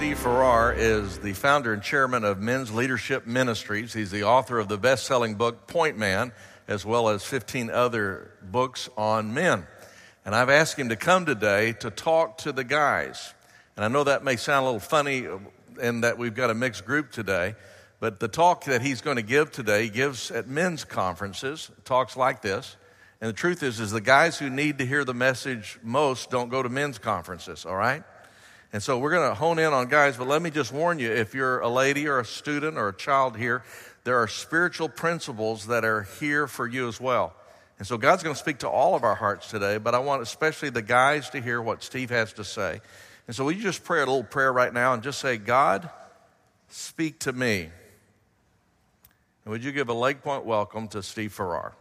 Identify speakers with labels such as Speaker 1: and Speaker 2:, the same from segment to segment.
Speaker 1: Steve Farrar is the founder and chairman of Men's Leadership Ministries. He's the author of the best-selling book, Point Man, as well as 15 other books on men. And I've asked him to come today to talk to the guys. And I know that may sound a little funny in that we've got a mixed group today, but the talk that he's going to give today, he gives at men's conferences, talks like this. And the truth is the guys who need to hear the message most don't go to men's conferences, all right? And so we're going to hone in on guys, but let me just warn you, if you're a lady or a student or a child here, there are spiritual principles that are here for you as well. And so God's going to speak to all of our hearts today, but I want especially the guys to hear what Steve has to say. And so will you just pray a little prayer right now and just say, God, speak to me. And would you give a Leg Point welcome to Steve Farrar?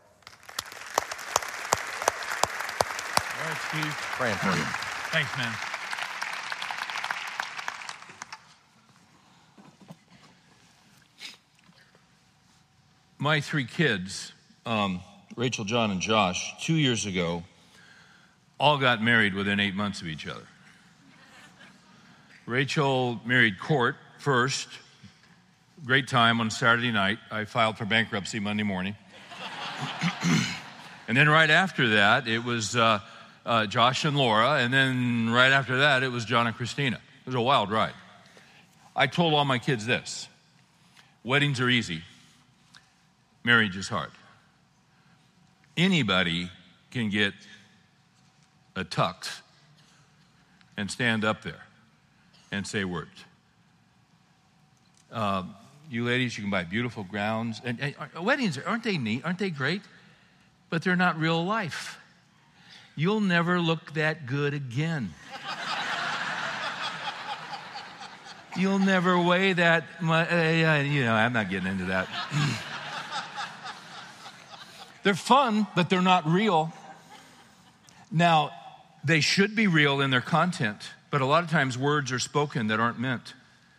Speaker 2: All right, Steve.
Speaker 1: Praying for you.
Speaker 2: Thanks, man. My three kids, Rachel, John, and Josh, 2 years ago, all got married within 8 months of each other. Rachel married Court first. Great time on Saturday night. I filed for bankruptcy Monday morning. And then right after that, it was Josh and Laura. And then right after that, it was John and Christina. It was a wild ride. I told all my kids this: weddings are easy. Marriage is hard. Anybody can get a tux and stand up there and say words. You ladies, you can buy beautiful gowns. And weddings, aren't they neat? Aren't they great? But they're not real life. You'll never look that good again. You'll never weigh that much. I'm not getting into that. They're fun, but they're not real. Now, they should be real in their content, but a lot of times words are spoken that aren't meant.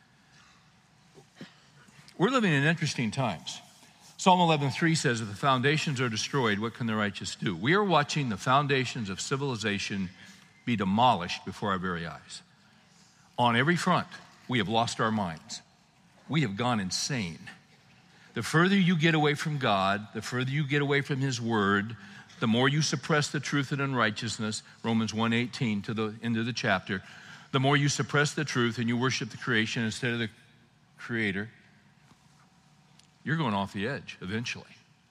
Speaker 2: We're living in interesting times. Psalm 11:3 says, if the foundations are destroyed, what can the righteous do? We are watching the foundations of civilization be demolished before our very eyes. On every front, we have lost our minds. We have gone insane. The further you get away from God, the further you get away from His Word, the more you suppress the truth and unrighteousness, Romans 1:18 to the end of the chapter, the more you suppress the truth and you worship the creation instead of the Creator, you're going off the edge eventually.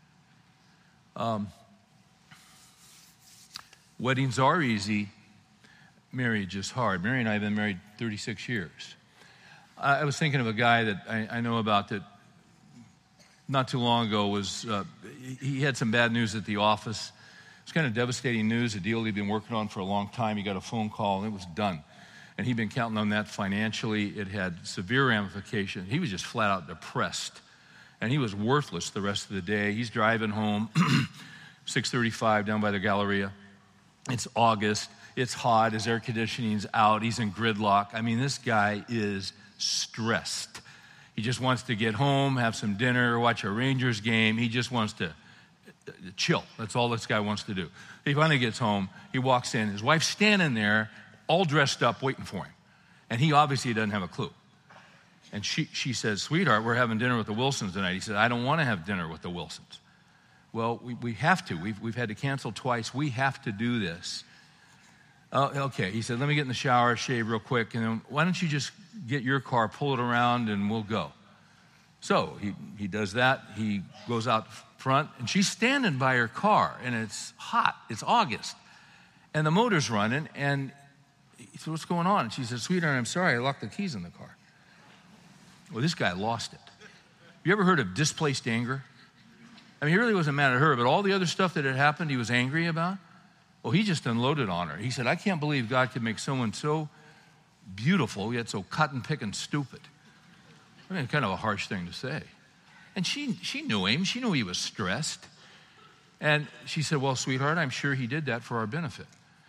Speaker 2: Weddings are easy. Marriage is hard. Mary and I have been married 36 years. I was thinking of a guy that I know about that not too long ago he had some bad news at the office. It was kind of devastating news, a deal he'd been working on for a long time. He got a phone call and it was done. And he'd been counting on that financially. It had severe ramifications. He was just flat out depressed. And he was worthless the rest of the day. He's driving home, 6:35 down by the Galleria. It's August. It's hot. His air conditioning's out. He's in gridlock. I mean, this guy is stressed. He just wants to get home, have some dinner, watch a Rangers game. He just wants to chill. That's all this guy wants to do. He finally gets home. He walks in. His wife's standing there, all dressed up, waiting for him. And he obviously doesn't have a clue. And she says, sweetheart, we're having dinner with the Wilsons tonight. He said, I don't want to have dinner with the Wilsons. Well, we have to. We've had to cancel twice. We have to do this. Okay. He said, let me get in the shower, shave real quick, and then why don't you just get your car, pull it around, and we'll go. So he does that. He goes out front, and she's standing by her car, and it's hot. It's August. And the motor's running, and he said, what's going on? And she said, sweetheart, I'm sorry, I locked the keys in the car. Well, this guy lost it. You ever heard of displaced anger? I mean, he really wasn't mad at her, but all the other stuff that had happened he was angry about, well, he just unloaded on her. He said, I can't believe God could make someone so beautiful, yet so cotton-picking stupid. I mean, kind of a harsh thing to say. And she knew him. She knew he was stressed. And she said, well, sweetheart, I'm sure he did that for our benefit.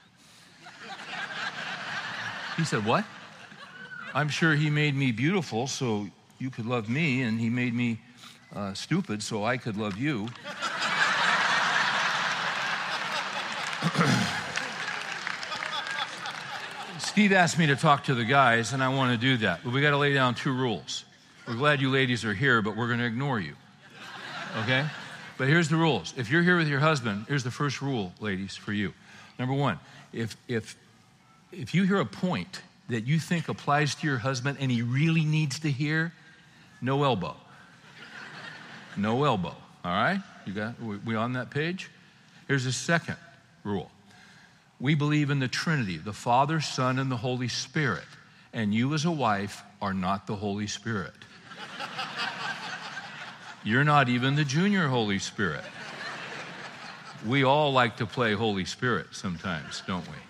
Speaker 2: He said, what? I'm sure he made me beautiful so you could love me, and he made me stupid so I could love you. Steve asked me to talk to the guys, and I want to do that. But we got to lay down 2 rules. We're glad you ladies are here, but we're going to ignore you. Okay? But here's the rules. If you're here with your husband, here's the first rule, ladies, for you. Number 1, if you hear a point that you think applies to your husband and he really needs to hear, no elbow. No elbow. All right? We on that page? Here's the second rule. We believe in the Trinity, the Father, Son, and the Holy Spirit. And you as a wife are not the Holy Spirit. You're not even the junior Holy Spirit. We all like to play Holy Spirit sometimes, don't we?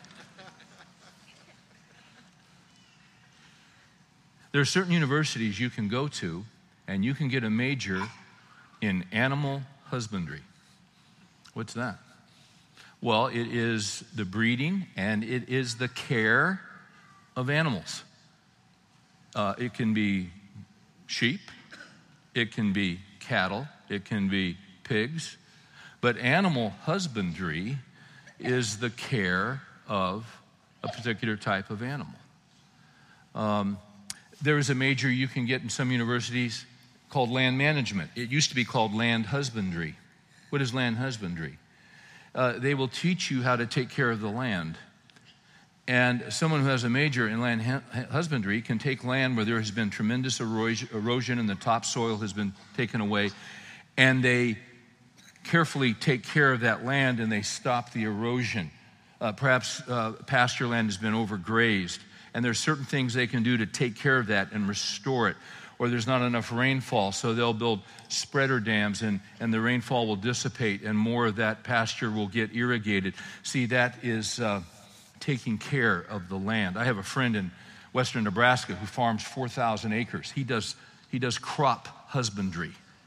Speaker 2: There are certain universities you can go to, and you can get a major in animal husbandry. What's that? Well, it is the breeding and it is the care of animals. It can be sheep, it can be cattle, it can be pigs, but animal husbandry is the care of a particular type of animal. There is a major you can get in some universities called land management. It used to be called land husbandry. What is land husbandry? They will teach you how to take care of the land. And someone who has a major in land husbandry can take land where there has been tremendous erosion and the topsoil has been taken away, and they carefully take care of that land and they stop the erosion. Perhaps pasture land has been overgrazed, and there's certain things they can do to take care of that and restore it. Or there's not enough rainfall, so they'll build spreader dams and the rainfall will dissipate and more of that pasture will get irrigated. See, that is taking care of the land. I have a friend in western Nebraska who farms 4,000 acres. He does crop husbandry.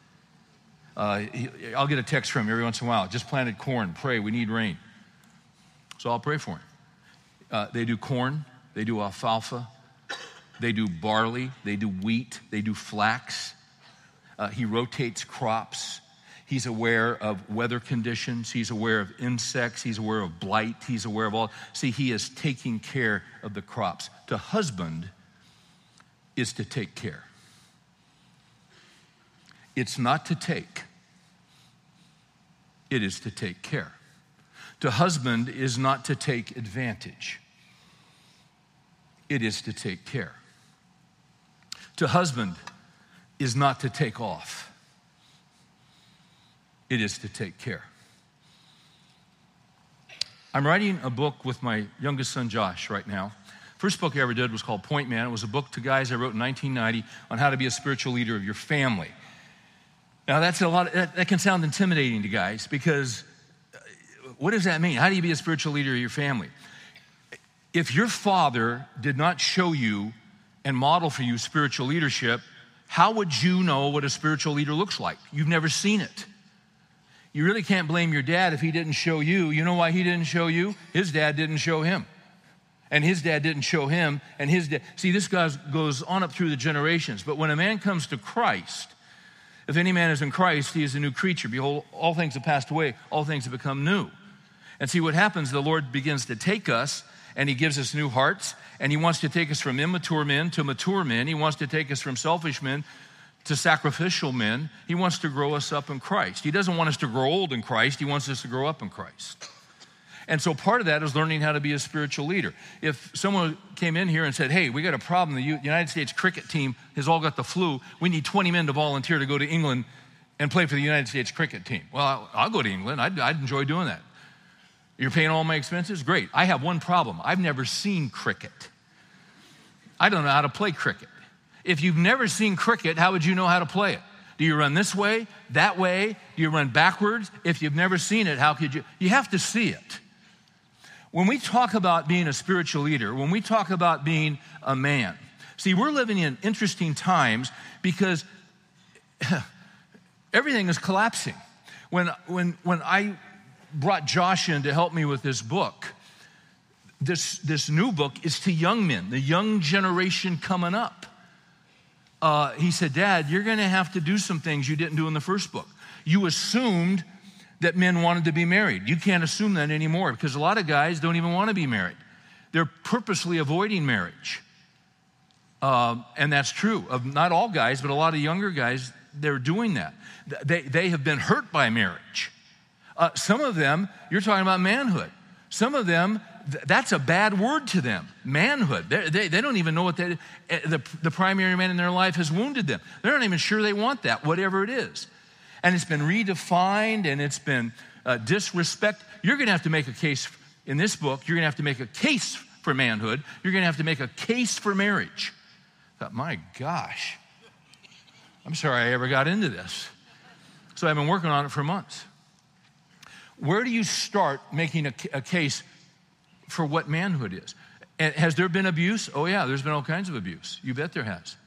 Speaker 2: I'll get a text from him every once in a while. Just planted corn. Pray, we need rain. So I'll pray for him. They do corn. They do alfalfa. They do barley, they do wheat, they do flax. He rotates crops. He's aware of weather conditions. He's aware of insects. He's aware of blight. He's aware of all. See, he is taking care of the crops. To husband is to take care. It's not to take. It is to take care. To husband is not to take advantage. It is to take care. To husband is not to take off. It is to take care. I'm writing a book with my youngest son, Josh, right now. First book I ever did was called Point Man. It was a book to guys I wrote in 1990 on how to be a spiritual leader of your family. Now, that's a lot. That can sound intimidating to guys because what does that mean? How do you be a spiritual leader of your family? If your father did not show you and model for you spiritual leadership, how would you know what a spiritual leader looks like? You've never seen it. You really can't blame your dad if he didn't show you. You know why he didn't show you? His dad didn't show him. And his dad didn't show him. And his dad. See, this goes on up through the generations. But when a man comes to Christ, if any man is in Christ, he is a new creature. Behold, all things have passed away. All things have become new. And see what happens, the Lord begins to take us and he gives us new hearts, and he wants to take us from immature men to mature men. He wants to take us from selfish men to sacrificial men. He wants to grow us up in Christ. He doesn't want us to grow old in Christ. He wants us to grow up in Christ. And so part of that is learning how to be a spiritual leader. If someone came in here and said, hey, we got a problem. The United States cricket team has all got the flu. We need 20 men to volunteer to go to England and play for the United States cricket team. Well, I'll go to England. I'd enjoy doing that. You're paying all my expenses? Great. I have one problem. I've never seen cricket. I don't know how to play cricket. If you've never seen cricket, how would you know how to play it? Do you run this way, that way? Do you run backwards? If you've never seen it, how could you? You have to see it. When we talk about being a spiritual leader, when we talk about being a man, see, we're living in interesting times because everything is collapsing. When I brought Josh in to help me with this book, this new book is to young men, the young generation coming up. He said, Dad, you're going to have to do some things you didn't do in the first book. You assumed that men wanted to be married. You can't assume that anymore because a lot of guys don't even want to be married. They're purposely avoiding marriage. And that's true of not all guys, but a lot of younger guys, they're doing that. They have been hurt by marriage. Some of them, you're talking about manhood. Some of them, that's a bad word to them, manhood. They don't even know what the primary man in their life has wounded them. They're not even sure they want that, whatever it is. And it's been redefined and it's been disrespect. You're going to have to make a case in this book. You're going to have to make a case for manhood. You're going to have to make a case for marriage. I thought, my gosh, I'm sorry I ever got into this. So I've been working on it for months. Where do you start making a case for what manhood is? And has there been abuse? Oh yeah, there's been all kinds of abuse. You bet there has.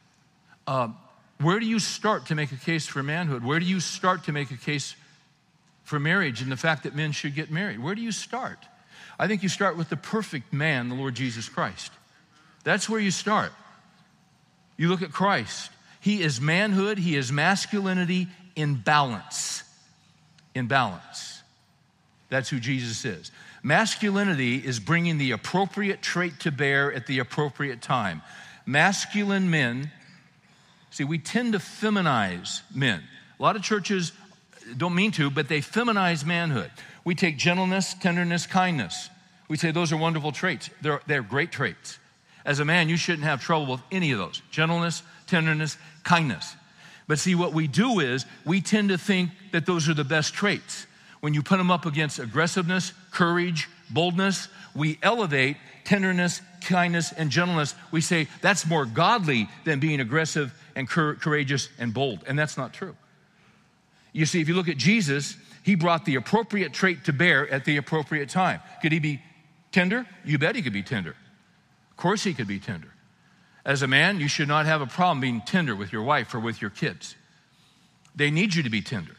Speaker 2: Where do you start to make a case for manhood? Where do you start to make a case for marriage and the fact that men should get married? Where do you start? I think you start with the perfect man, the Lord Jesus Christ. That's where you start. You look at Christ. He is manhood, he is masculinity in balance. In balance. That's who Jesus is. Masculinity is bringing the appropriate trait to bear at the appropriate time. Masculine men, see, we tend to feminize men. A lot of churches don't mean to, but they feminize manhood. We take gentleness, tenderness, kindness. We say those are wonderful traits. They're great traits. As a man, you shouldn't have trouble with any of those. Gentleness, tenderness, kindness. But see, what we do is we tend to think that those are the best traits. When you put them up against aggressiveness, courage, boldness, we elevate tenderness, kindness, and gentleness. We say that's more godly than being aggressive and courageous and bold. And that's not true. You see, if you look at Jesus, he brought the appropriate trait to bear at the appropriate time. Could he be tender? You bet he could be tender. Of course he could be tender. As a man, you should not have a problem being tender with your wife or with your kids. They need you to be tender.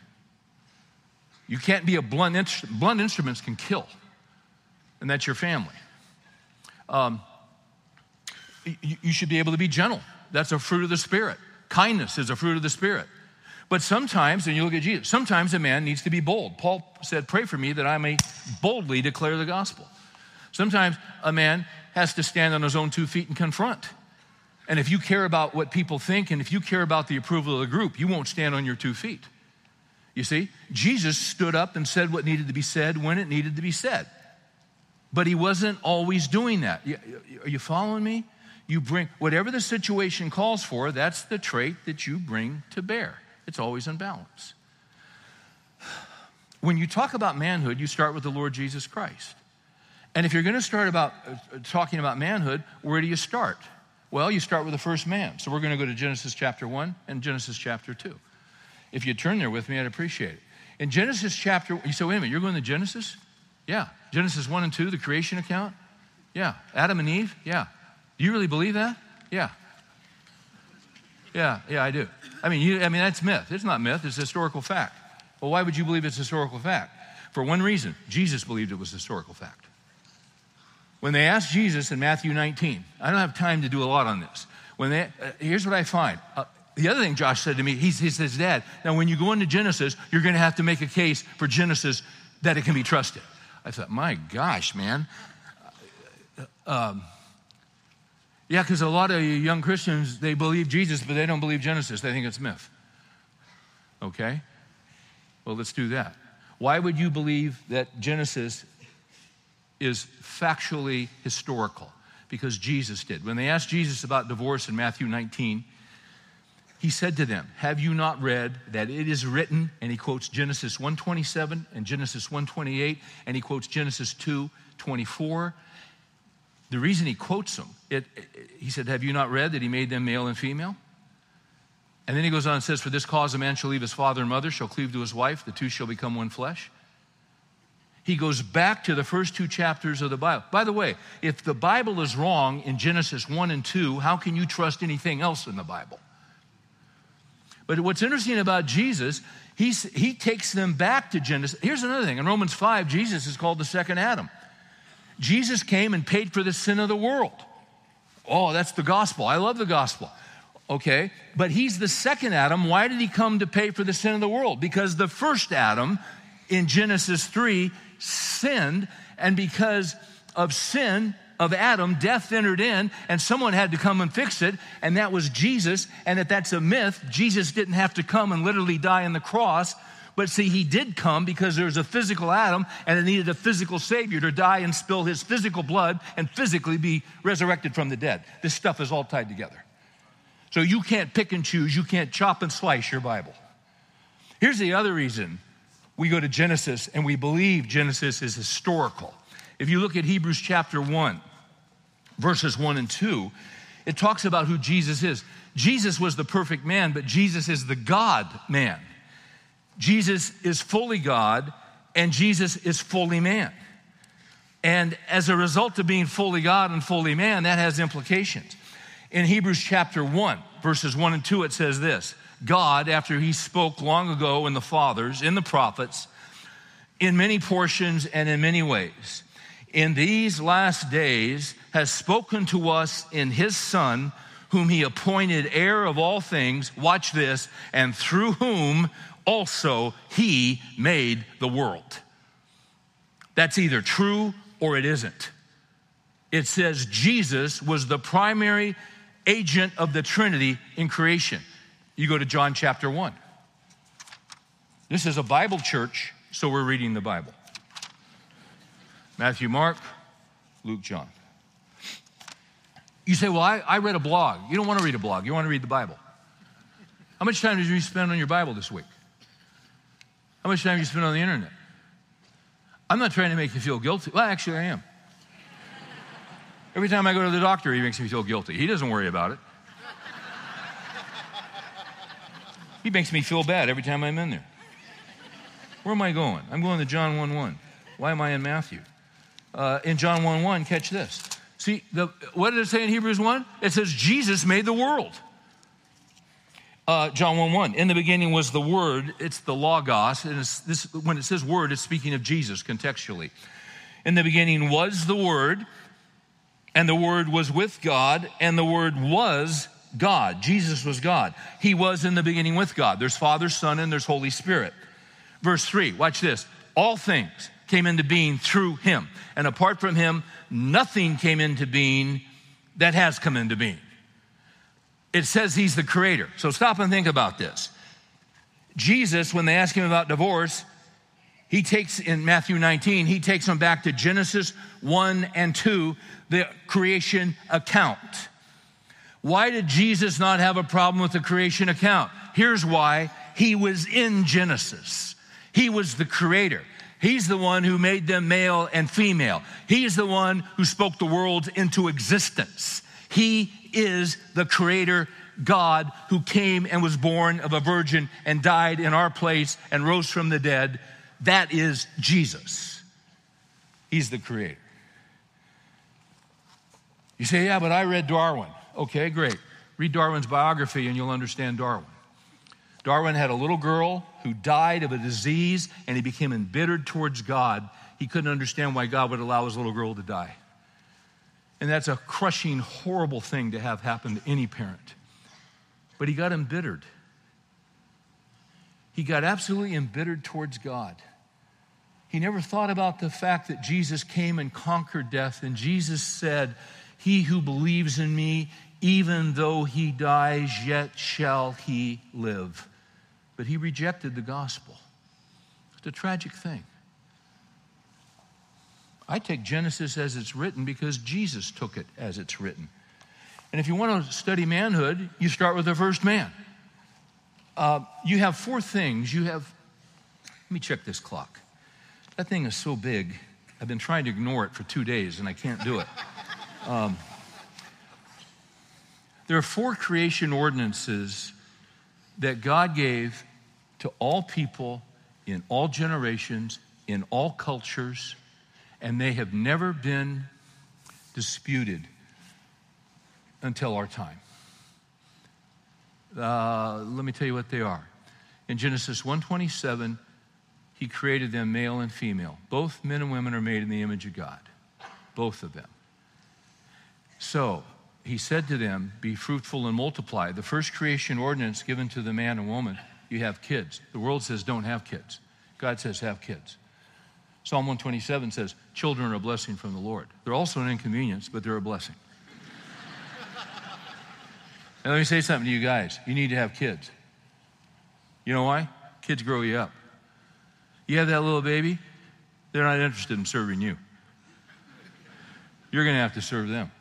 Speaker 2: You can't be a blunt instrument. Blunt instruments can kill, and that's your family. You should be able to be gentle. That's a fruit of the Spirit. Kindness is a fruit of the Spirit. But sometimes, and you look at Jesus, sometimes a man needs to be bold. Paul said, pray for me that I may boldly declare the gospel. Sometimes a man has to stand on his own 2 feet and confront. And if you care about what people think, and if you care about the approval of the group, you won't stand on your 2 feet. You see, Jesus stood up and said what needed to be said when it needed to be said. But he wasn't always doing that. Are you following me? You bring, whatever the situation calls for, that's the trait that you bring to bear. It's always in balance. When you talk about manhood, you start with the Lord Jesus Christ. And if you're going to start talking about manhood, where do you start? Well, you start with the first man. So we're going to go to Genesis chapter 1 and Genesis chapter 2. If you turn there with me, I'd appreciate it. In Genesis chapter, you say, wait a minute, you're going to Genesis? Yeah. Genesis 1 and 2, the creation account? Yeah. Adam and Eve? Yeah. Do you really believe that? Yeah. Yeah, I do. I mean, that's myth. It's not myth, it's historical fact. Well, why would you believe it's historical fact? For one reason, Jesus believed it was historical fact. When they asked Jesus in Matthew 19, I don't have time to do a lot on this. Here's what I find. The other thing Josh said to me, he says, Dad, now when you go into Genesis, you're going to have to make a case for Genesis that it can be trusted. I thought, my gosh, man. Yeah, because a lot of young Christians, they believe Jesus, but they don't believe Genesis. They think it's myth. Okay? Well, let's do that. Why would you believe that Genesis is factually historical? Because Jesus did. When they asked Jesus about divorce in Matthew 19, he said to them, have you not read that it is written, and he quotes Genesis 1:27 and Genesis 1:28, and he quotes Genesis 2:24. The reason he quotes them, he said, have you not read that he made them male and female? And then he goes on and says, for this cause a man shall leave his father and mother, shall cleave to his wife, the two shall become one flesh. He goes back to the first 2 chapters of the Bible. By the way, if the Bible is wrong in Genesis 1 and 2, how can you trust anything else in the Bible? But what's interesting about Jesus, he takes them back to Genesis. Here's another thing. In Romans 5, Jesus is called the second Adam. Jesus came and paid for the sin of the world. Oh, that's the gospel. I love the gospel. Okay, but he's the second Adam. Why did he come to pay for the sin of the world? Because the first Adam in Genesis 3 sinned, and because of sin, of Adam, death entered in, and someone had to come and fix it, and that was Jesus. And if that's a myth, Jesus didn't have to come and literally die on the cross. But see, he did come because there was a physical Adam, and it needed a physical Savior to die and spill his physical blood and physically be resurrected from the dead. This stuff is all tied together. So you can't pick and choose. You can't chop and slice your Bible. Here's the other reason we go to Genesis and we believe Genesis is historical. If you look at Hebrews chapter 1, verses 1 and 2, it talks about who Jesus is. Jesus was the perfect man, but Jesus is the God-man. Jesus is fully God, and Jesus is fully man. And as a result of being fully God and fully man, that has implications. In Hebrews chapter 1, verses 1 and 2, it says this: God, after he spoke long ago in the fathers, in the prophets, in many portions and in many ways, in these last days has spoken to us in his Son, whom he appointed heir of all things, watch this, and through whom also he made the world. That's either true or it isn't. It says Jesus was the primary agent of the Trinity in creation. You go to John chapter 1. This is a Bible church, so we're reading the Bible. Matthew, Mark, Luke, John. You say, well, I read a blog. You don't want to read a blog. You want to read the Bible. How much time did you spend on your Bible this week? How much time did you spend on the internet? I'm not trying to make you feel guilty. Well, actually, I am. Every time I go to the doctor, he makes me feel guilty. He doesn't worry about it. He makes me feel bad every time I'm in there. Where am I going? I'm going to John 1:1. Why am I in Matthew? In John 1:1, catch this. See, what did it say in Hebrews 1? It says Jesus made the world. John 1:1, in the beginning was the Word. It's the Logos. And when it says Word, it's speaking of Jesus contextually. In the beginning was the Word, and the Word was with God, and the Word was God. Jesus was God. He was in the beginning with God. There's Father, Son, and there's Holy Spirit. Verse 3, watch this. All things came into being through him. And apart from him, nothing came into being that has come into being. It says he's the creator. So stop and think about this. Jesus, when they ask him about divorce, he takes, in Matthew 19, he takes them back to Genesis 1 and 2, the creation account. Why did Jesus not have a problem with the creation account? Here's why. He was in Genesis. He was the creator. He's the one who made them male and female. He's the one who spoke the world into existence. He is the creator God who came and was born of a virgin and died in our place and rose from the dead. That is Jesus. He's the creator. You say, yeah, but I read Darwin. Okay, great. Read Darwin's biography and you'll understand Darwin. Darwin had a little girl who died of a disease and he became embittered towards God. He couldn't understand why God would allow his little girl to die. And that's a crushing, horrible thing to have happen to any parent. But he got embittered. He got absolutely embittered towards God. He never thought about the fact that Jesus came and conquered death. And Jesus said, he who believes in me, even though he dies, yet shall he live. But he rejected the gospel. It's a tragic thing. I take Genesis as it's written because Jesus took it as it's written. And if you want to study manhood, you start with the first man. You have four things. Let me check this clock. That thing is so big, I've been trying to ignore it for 2 days and I can't do it. There are four creation ordinances that God gave to all people in all generations, in all cultures, and they have never been disputed until our time. Let me tell you what they are. In Genesis 1:27, he created them male and female. Both men and women are made in the image of God. Both of them. So, he said to them, be fruitful and multiply. The first creation ordinance given to the man and woman, you have kids. The world says don't have kids. God says have kids. Psalm 127 says, children are a blessing from the Lord. They're also an inconvenience, but they're a blessing. And let me say something to you guys. You need to have kids. You know why? Kids grow you up. You have that little baby, they're not interested in serving you. You're going to have to serve them.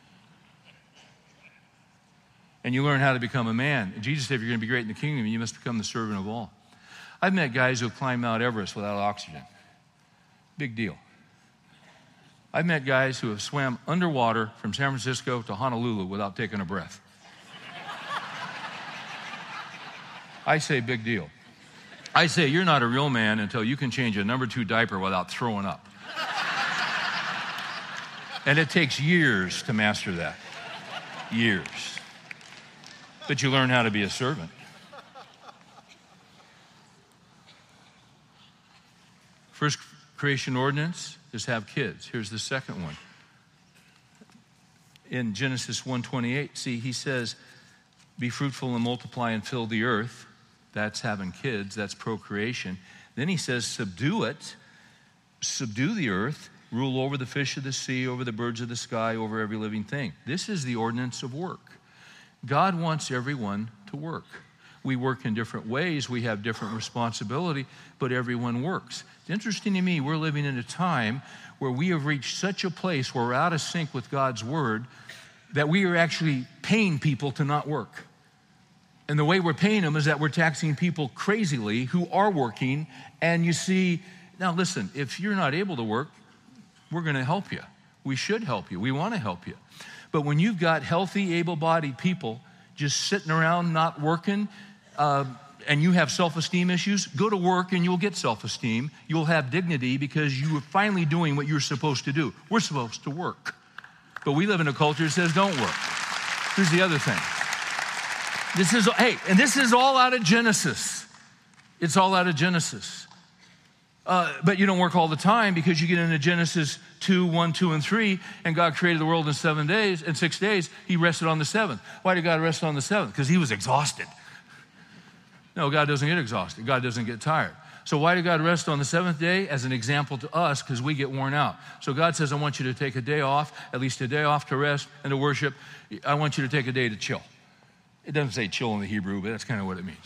Speaker 2: And you learn how to become a man. And Jesus said, if you're going to be great in the kingdom, you must become the servant of all. I've met guys who have climbed Mount Everest without oxygen. Big deal. I've met guys who have swam underwater from San Francisco to Honolulu without taking a breath. I say big deal. I say you're not a real man until you can change a number 2 diaper without throwing up. And it takes years to master that. Years. But you learn how to be a servant. First creation ordinance is have kids. Here's the second one. In Genesis 1:28, see, he says, be fruitful and multiply and fill the earth. That's having kids, that's procreation. Then he says, subdue it, subdue the earth, rule over the fish of the sea, over the birds of the sky, over every living thing. This is the ordinance of work. God wants everyone to work. We work in different ways, we have different responsibility, but everyone works. It's interesting to me, we're living in a time where we have reached such a place where we're out of sync with God's word that we are actually paying people to not work. And the way we're paying them is that we're taxing people crazily who are working. And you see, now listen, if you're not able to work, we're going to help you. We should help you. We want to help you. But when you've got healthy, able-bodied people just sitting around not working, and you have self-esteem issues, go to work and you'll get self-esteem. You'll have dignity because you are finally doing what you're supposed to do. We're supposed to work. But we live in a culture that says don't work. Here's the other thing. This is all out of Genesis. It's all out of Genesis. But you don't work all the time because you get into Genesis 2, 1, 2, and 3, and God created the world in 7 days. In 6 days, he rested on the seventh. Why did God rest on the seventh? Because he was exhausted. No, God doesn't get exhausted. God doesn't get tired. So why did God rest on the seventh day? As an example to us, because we get worn out. So God says, I want you to take a day off, at least a day off to rest and to worship. I want you to take a day to chill. It doesn't say chill in the Hebrew, but that's kind of what it means.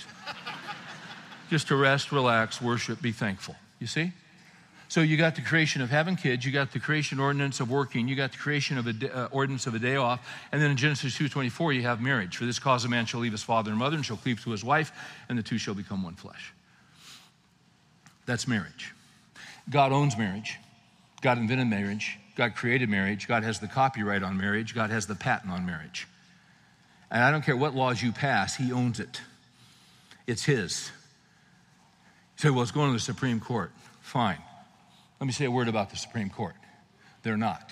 Speaker 2: Just to rest, relax, worship, be thankful. You see? So you got the creation of having kids, you got the creation ordinance of working, you got the creation of ordinance of a day off, and then in Genesis 2:24 you have marriage. For this cause a man shall leave his father and mother and shall cleave to his wife, and the two shall become one flesh. That's marriage. God owns marriage. God invented marriage. God created marriage. God has the copyright on marriage. God has the patent on marriage. And I don't care what laws you pass, he owns it. It's his. You say, well, it's going to the Supreme Court. Fine. Let me say a word about the Supreme Court. They're not.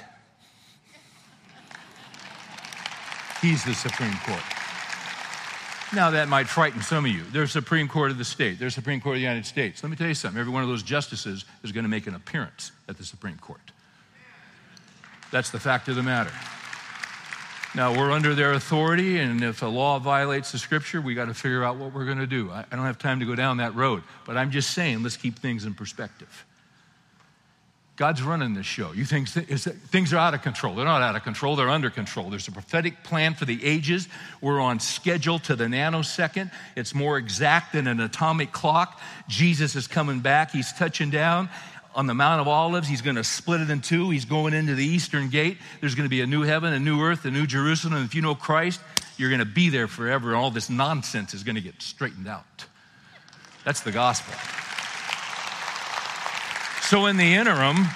Speaker 2: He's the Supreme Court. Now, that might frighten some of you. There's Supreme Court of the state. There's Supreme Court of the United States. Let me tell you something. Every one of those justices is going to make an appearance at the Supreme Court. That's the fact of the matter. Now, we're under their authority, and if a law violates the Scripture, we got to figure out what we're going to do. I don't have time to go down that road, but I'm just saying, let's keep things in perspective. God's running this show. You think things are out of control. They're not out of control. They're under control. There's a prophetic plan for the ages. We're on schedule to the nanosecond. It's more exact than an atomic clock. Jesus is coming back. He's touching down on the Mount of Olives. He's going to split it in two. He's going into the eastern gate. There's going to be a new heaven, a new earth, a new Jerusalem. And if you know Christ, you're going to be there forever. And all this nonsense is going to get straightened out. That's the gospel. So in the interim,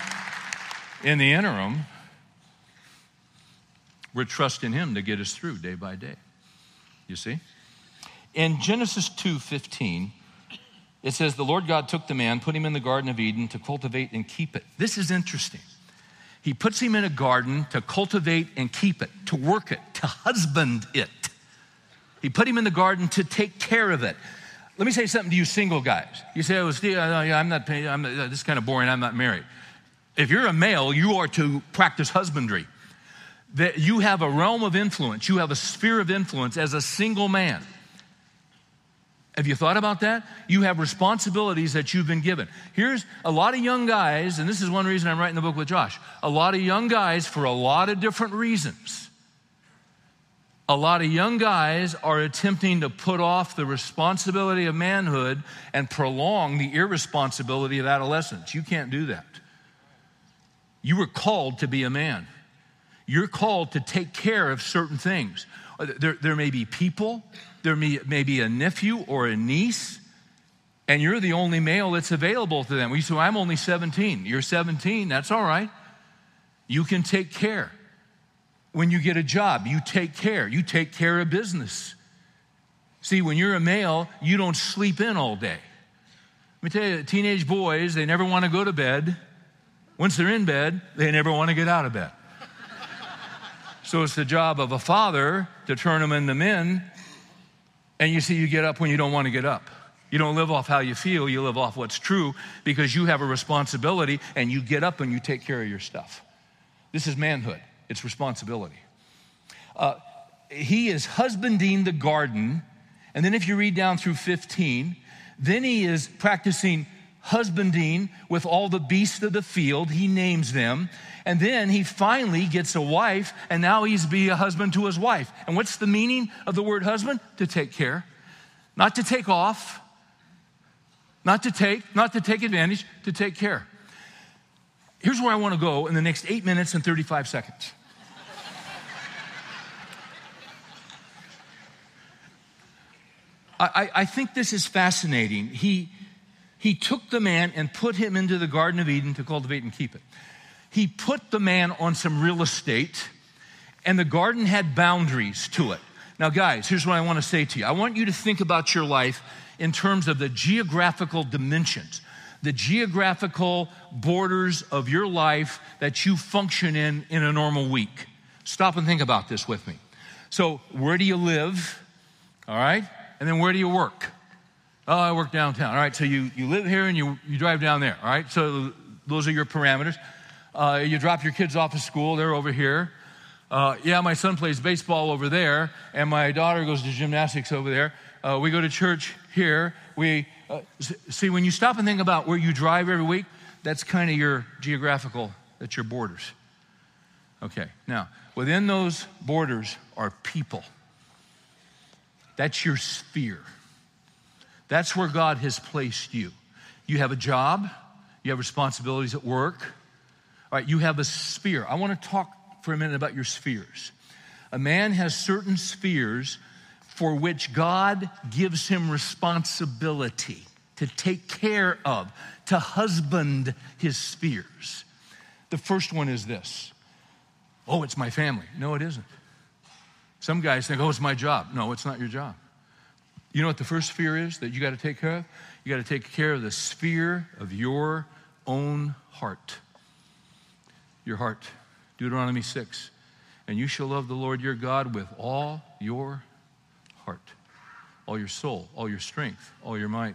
Speaker 2: we're trusting him to get us through day by day. You see? In Genesis 2:15, it says, the Lord God took the man, put him in the Garden of Eden to cultivate and keep it. This is interesting. He puts him in a garden to cultivate and keep it, to work it, to husband it. He put him in the garden to take care of it. Let me say something to you single guys. You say, oh, Steve, this is kind of boring, I'm not married. If you're a male, you are to practice husbandry. That you have a realm of influence, you have a sphere of influence as a single man. Have you thought about that? You have responsibilities that you've been given. Here's a lot of young guys, and this is one reason I'm writing the book with Josh. A lot of young guys, for a lot of different reasons, a lot of young guys are attempting to put off the responsibility of manhood and prolong the irresponsibility of adolescence. You can't do that. You were called to be a man. You're called to take care of certain things. There may be people, there may be a nephew or a niece, and you're the only male that's available to them. We say, I'm only 17. You're 17, that's all right. You can take care. When you get a job, you take care. You take care of business. See, when you're a male, you don't sleep in all day. Let me tell you, teenage boys, they never want to go to bed. Once they're in bed, they never want to get out of bed. So it's the job of a father to turn them into men. And you see, you get up when you don't want to get up. You don't live off how you feel, you live off what's true, because you have a responsibility and you get up and you take care of your stuff. This is manhood. It's responsibility. He is husbanding the garden. And then if you read down through 15, then he is practicing husbanding with all the beasts of the field. He names them. And then he finally gets a wife, and now he's be a husband to his wife. And what's the meaning of the word husband? To take care. Not to take off. Not to take advantage, to take care. Here's where I want to go in the next 8 minutes and 35 seconds. I think this is fascinating. He took the man and put him into the Garden of Eden to cultivate and keep it. He put the man on some real estate, and the garden had boundaries to it. Now, guys, here's what I want to say to you. I want you to think about your life in terms of the geographical dimensions, the geographical borders of your life that you function in a normal week. Stop and think about this with me. So, where do you live? All right? And then where do you work? Oh, I work downtown. All right, so you live here and you drive down there. All right, so those are your parameters. You drop your kids off at school, they're over here. My son plays baseball over there, and my daughter goes to gymnastics over there. We go to church here. See, when you stop and think about where you drive every week, that's kind of your geographical, that's your borders. Okay, now, within those borders are people. That's your sphere. That's where God has placed you. You have a job. You have responsibilities at work. All right, you have a sphere. I want to talk for a minute about your spheres. A man has certain spheres for which God gives him responsibility to take care of, to husband his spheres. The first one is this. Oh, it's my family. No, it isn't. Some guys think, oh, it's my job. No, it's not your job. You know what the first sphere is that you got to take care of? You got to take care of the sphere of your own heart. Your heart. Deuteronomy 6. And you shall love the Lord your God with all your heart, all your soul, all your strength, all your might.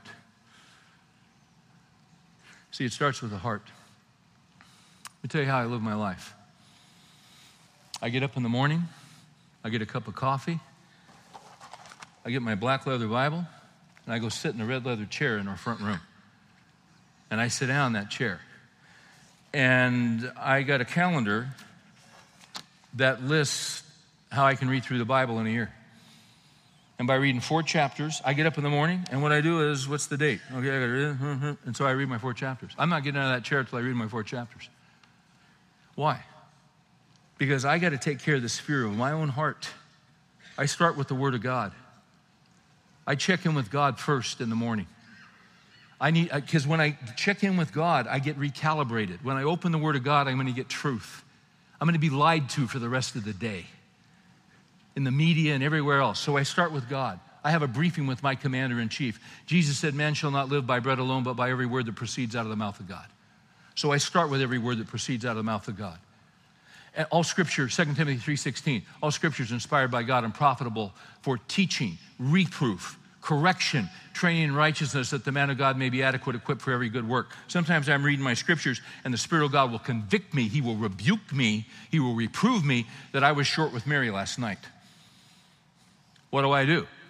Speaker 2: See, it starts with the heart. Let me tell you how I live my life. I get up in the morning. I get a cup of coffee. I get my black leather Bible, and I go sit in a red leather chair in our front room. And I sit down in that chair. And I got a calendar that lists how I can read through the Bible in a year. And by reading 4 chapters, I get up in the morning, and what I do is, what's the date? Okay, I got to read, and so I read my 4 chapters. I'm not getting out of that chair until I read my 4 chapters. Why? Because I got to take care of the sphere of my own heart. I start with the Word of God. I check in with God first in the morning. Because when I check in with God, I get recalibrated. When I open the Word of God, I'm going to get truth. I'm going to be lied to for the rest of the day in the media and everywhere else. So I start with God. I have a briefing with my commander-in-chief. Jesus said, man shall not live by bread alone, but by every word that proceeds out of the mouth of God. So I start with every word that proceeds out of the mouth of God. And all Scripture, 2 Timothy 3:16, all Scripture is inspired by God and profitable for teaching, reproof, correction, training in righteousness, that the man of God may be adequate, equipped for every good work. Sometimes I'm reading my Scriptures, and the Spirit of God will convict me. He will rebuke me. He will reprove me that I was short with Mary last night. What do?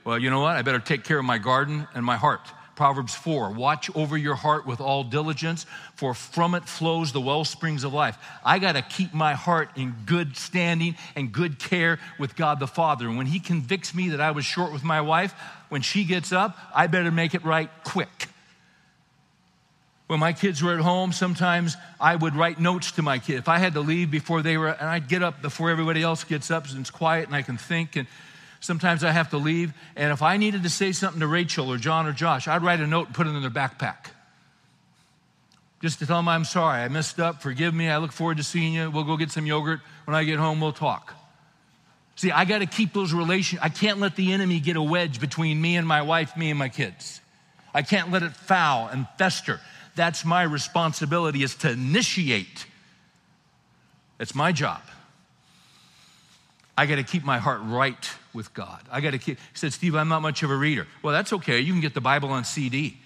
Speaker 2: Well, you know what? I better take care of my garden and my heart. Proverbs 4, watch over your heart with all diligence, for from it flows the well springs of life. I got to keep my heart in good standing and good care with God the Father. And when he convicts me that I was short with my wife, when she gets up, I better make it right quick. When my kids were at home, sometimes I would write notes to my kids. If I had to leave before they were, and I'd get up before everybody else gets up and it's quiet and I can think, and sometimes I have to leave, and if I needed to say something to Rachel or John or Josh, I'd write a note and put it in their backpack. Just to tell them I'm sorry, I messed up, forgive me, I look forward to seeing you, we'll go get some yogurt. When I get home, we'll talk. See, I got to keep those relations. I can't let the enemy get a wedge between me and my wife, me and my kids. I can't let it foul and fester. That's my responsibility, is to initiate. It's my job. I got to keep my heart right with God. I got to keep, he said, Steve, I'm not much of a reader. Well, that's okay. You can get the Bible on CD.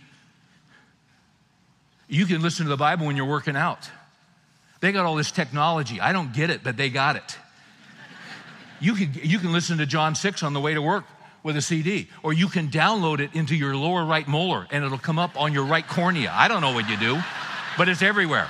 Speaker 2: You can listen to the Bible when you're working out. They got all this technology. I don't get it, but they got it. You can listen to John 6 on the way to work with a CD, or you can download it into your lower right molar and it'll come up on your right cornea. I don't know what you do, but it's everywhere.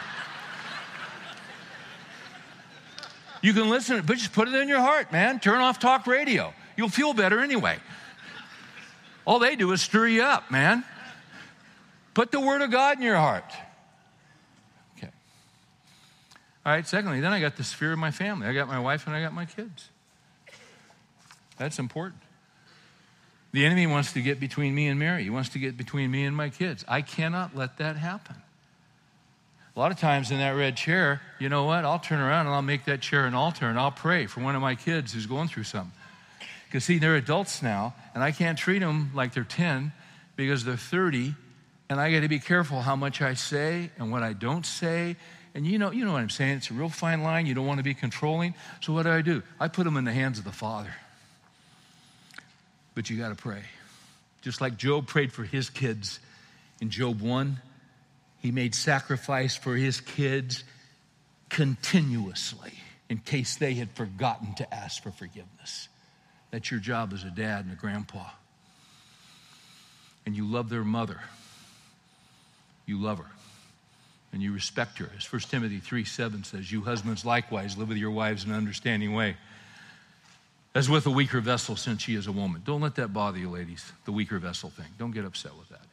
Speaker 2: You can listen, but just put it in your heart, man. Turn off talk radio. You'll feel better anyway. All they do is stir you up, man. Put the Word of God in your heart. Okay. All right, secondly, then I got the sphere of my family. I got my wife and I got my kids. That's important. The enemy wants to get between me and Mary. He wants to get between me and my kids. I cannot let that happen. A lot of times in that red chair, you know what? I'll turn around and I'll make that chair an altar and I'll pray for one of my kids who's going through something. Because see, they're adults now and I can't treat them like they're 10 because they're 30, and I got to be careful how much I say and what I don't say. And you know what I'm saying. It's a real fine line. You don't want to be controlling. So what do? I put them in the hands of the Father. But you got to pray. Just like Job prayed for his kids in Job 1, he made sacrifice for his kids continuously in case they had forgotten to ask for forgiveness. That's your job as a dad and a grandpa. And you love their mother. You love her. And you respect her. As 1 Timothy 3:7 says, you husbands likewise live with your wives in an understanding way, as with a weaker vessel, since she is a woman. Don't let that bother you, ladies, the weaker vessel thing. Don't get upset with that.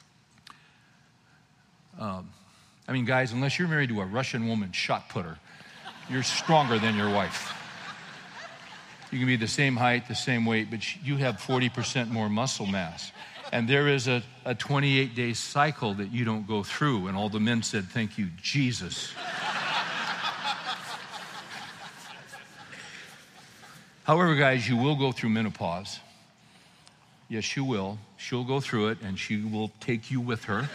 Speaker 2: Guys, unless you're married to a Russian woman shot putter, you're stronger than your wife. You can be the same height, the same weight, but you have 40% more muscle mass. And there is a 28-day cycle that you don't go through. And all the men said, thank you, Jesus. However, guys, you will go through menopause. Yes, you will. She'll go through it, and she will take you with her.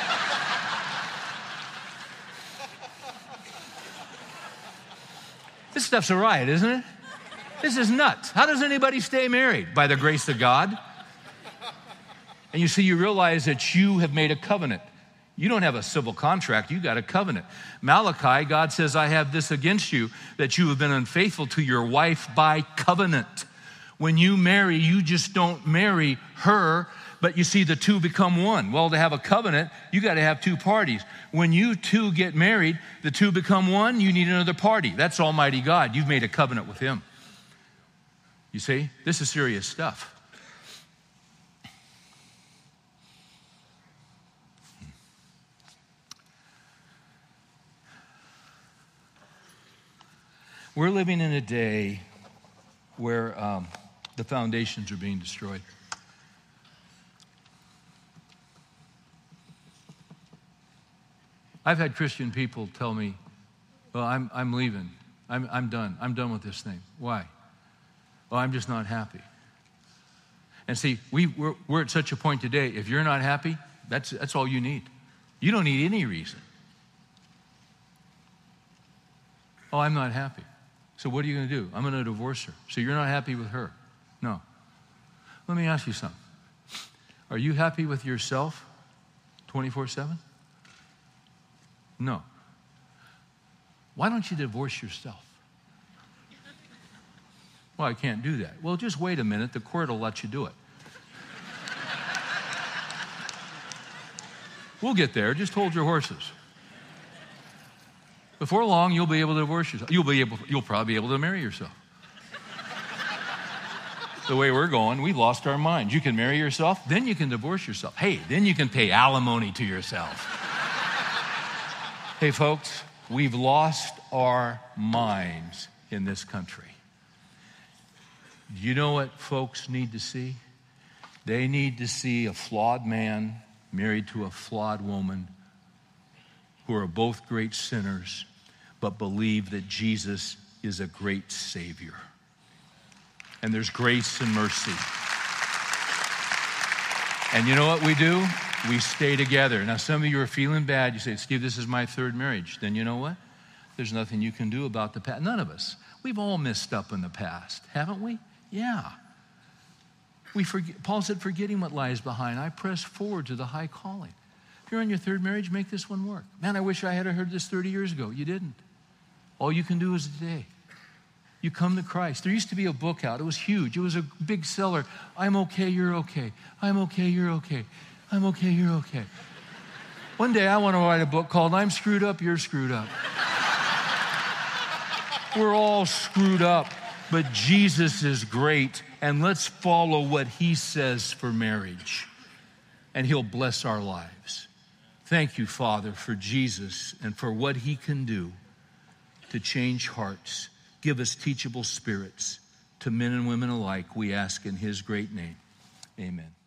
Speaker 2: This stuff's a riot, isn't it? This is nuts. How does anybody stay married? By the grace of God. And you see, you realize that you have made a covenant. You don't have a civil contract, you got a covenant. Malachi, God says, I have this against you, that you have been unfaithful to your wife by covenant. When you marry, you just don't marry her, but you see the two become one. Well, to have a covenant, you got to have two parties. When you two get married, the two become one, you need another party. That's Almighty God. You've made a covenant with him. You see, this is serious stuff. We're living in a day where the foundations are being destroyed. I've had Christian people tell me, well, I'm leaving. I'm done. I'm done with this thing. Why? Well, I'm just not happy. And see, we're at such a point today, if you're not happy, that's all you need. You don't need any reason. Oh, I'm not happy. So what are you going to do? I'm going to divorce her. So you're not happy with her? No. Let me ask you something. Are you happy with yourself 24/7? No. Why don't you divorce yourself? Well, I can't do that. Well, just wait a minute. The court will let you do it. We'll get there. Just hold your horses. Before long, you'll be able to divorce yourself. You'll probably be able to marry yourself. The way we're going, we've lost our minds. You can marry yourself, then you can divorce yourself. Hey, then you can pay alimony to yourself. Hey, folks, we've lost our minds in this country. You know what folks need to see? They need to see a flawed man married to a flawed woman who are both great sinners, but believe that Jesus is a great Savior. And there's grace and mercy. And you know what we do? We stay together. Now, some of you are feeling bad. You say, Steve, this is my third marriage. Then you know what? There's nothing you can do about the past. None of us. We've all messed up in the past, haven't we? Yeah. We forget. Paul said, forgetting what lies behind, I press forward to the high calling. If you're on your third marriage, make this one work. Man, I wish I had heard this 30 years ago. You didn't. All you can do is today. You come to Christ. There used to be a book out. It was huge. It was a big seller. I'm okay, you're okay. I'm okay, you're okay. I'm okay, you're okay. One day I want to write a book called I'm Screwed Up, You're Screwed Up. We're all screwed up, but Jesus is great, and let's follow what he says for marriage, and he'll bless our lives. Thank you, Father, for Jesus and for what he can do to change hearts. Give us teachable spirits to men and women alike, we ask in his great name. Amen.